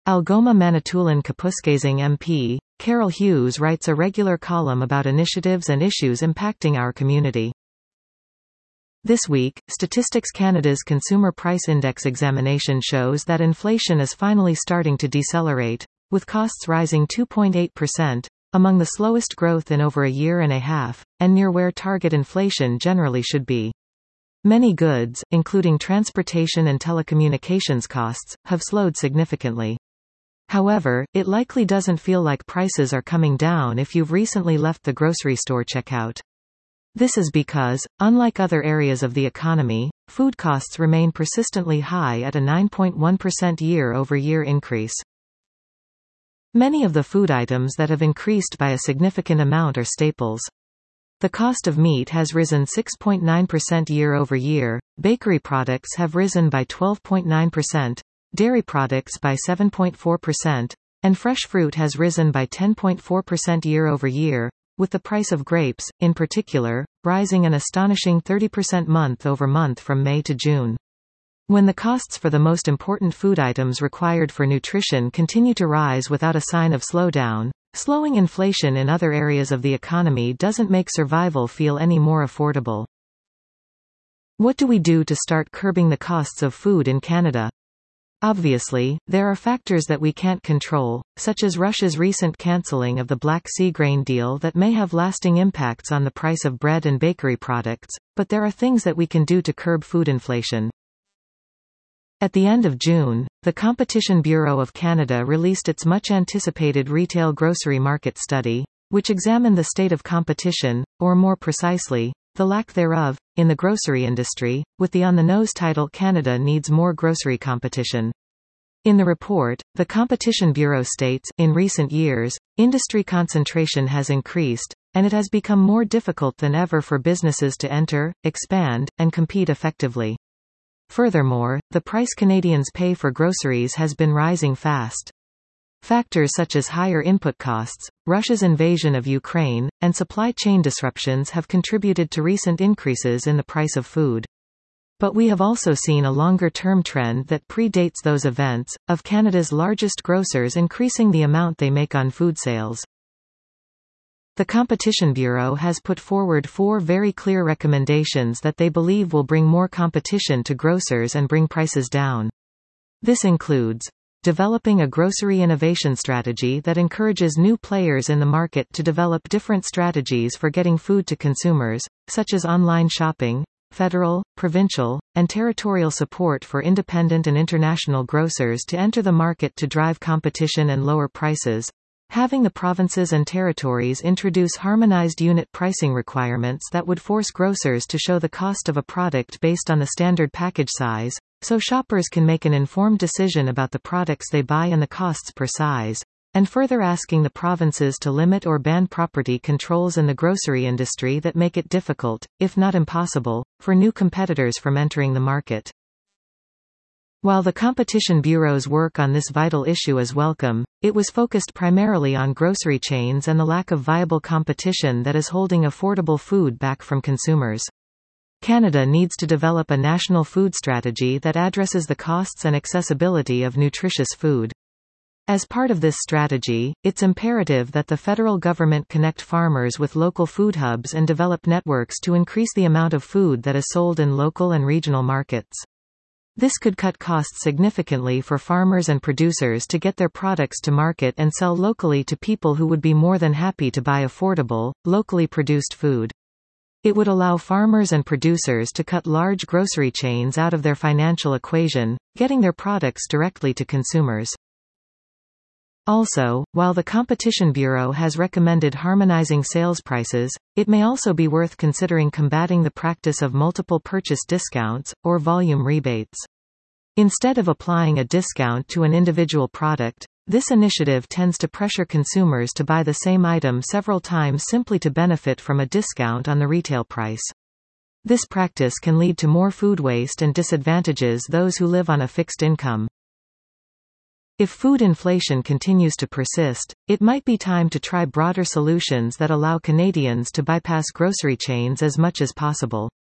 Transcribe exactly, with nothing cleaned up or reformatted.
Algoma Manitoulin Kapuskasing M P, Carol Hughes writes a regular column about initiatives and issues impacting our community. This week, Statistics Canada's Consumer Price Index examination shows that inflation is finally starting to decelerate, with costs rising two point eight percent, among the slowest growth in over a year and a half, and near where target inflation generally should be. Many goods, including transportation and telecommunications costs, have slowed significantly. However, it likely doesn't feel like prices are coming down if you've recently left the grocery store checkout. This is because, unlike other areas of the economy, food costs remain persistently high at a nine point one percent year-over-year increase. Many of the food items that have increased by a significant amount are staples. The cost of meat has risen six point nine percent year-over-year, bakery products have risen by twelve point nine percent, dairy products by seven point four percent, and fresh fruit has risen by ten point four percent year-over-year, with the price of grapes, in particular, rising an astonishing thirty percent month-over-month from May to June. When the costs for the most important food items required for nutrition continue to rise without a sign of slowdown, slowing inflation in other areas of the economy doesn't make survival feel any more affordable. What do we do to start curbing the costs of food in Canada? Obviously, there are factors that we can't control, such as Russia's recent cancelling of the Black Sea grain deal that may have lasting impacts on the price of bread and bakery products, but there are things that we can do to curb food inflation. At the end of June, the Competition Bureau of Canada released its much-anticipated retail grocery market study, which examined the state of competition, or more precisely, the lack thereof, in the grocery industry, with the on-the-nose title "Canada Needs More Grocery Competition." In the report, the Competition Bureau states, in recent years, industry concentration has increased, and it has become more difficult than ever for businesses to enter, expand, and compete effectively. Furthermore, the price Canadians pay for groceries has been rising fast. Factors such as higher input costs, Russia's invasion of Ukraine, and supply chain disruptions have contributed to recent increases in the price of food. But we have also seen a longer-term trend that predates those events, of Canada's largest grocers increasing the amount they make on food sales. The Competition Bureau has put forward four very clear recommendations that they believe will bring more competition to grocers and bring prices down. This includes developing a grocery innovation strategy that encourages new players in the market to develop different strategies for getting food to consumers, such as online shopping, federal, provincial, and territorial support for independent and international grocers to enter the market to drive competition and lower prices, having the provinces and territories introduce harmonized unit pricing requirements that would force grocers to show the cost of a product based on the standard package size, so shoppers can make an informed decision about the products they buy and the costs per size, and further asking the provinces to limit or ban property controls in the grocery industry that make it difficult, if not impossible, for new competitors from entering the market. While the Competition Bureau's work on this vital issue is welcome, it was focused primarily on grocery chains and the lack of viable competition that is holding affordable food back from consumers. Canada needs to develop a national food strategy that addresses the costs and accessibility of nutritious food. As part of this strategy, it's imperative that the federal government connect farmers with local food hubs and develop networks to increase the amount of food that is sold in local and regional markets. This could cut costs significantly for farmers and producers to get their products to market and sell locally to people who would be more than happy to buy affordable, locally produced food. It would allow farmers and producers to cut large grocery chains out of their financial equation, getting their products directly to consumers. Also, while the Competition Bureau has recommended harmonizing sales prices, it may also be worth considering combating the practice of multiple purchase discounts, or volume rebates. Instead of applying a discount to an individual product, this initiative tends to pressure consumers to buy the same item several times simply to benefit from a discount on the retail price. This practice can lead to more food waste and disadvantages those who live on a fixed income. If food inflation continues to persist, it might be time to try broader solutions that allow Canadians to bypass grocery chains as much as possible.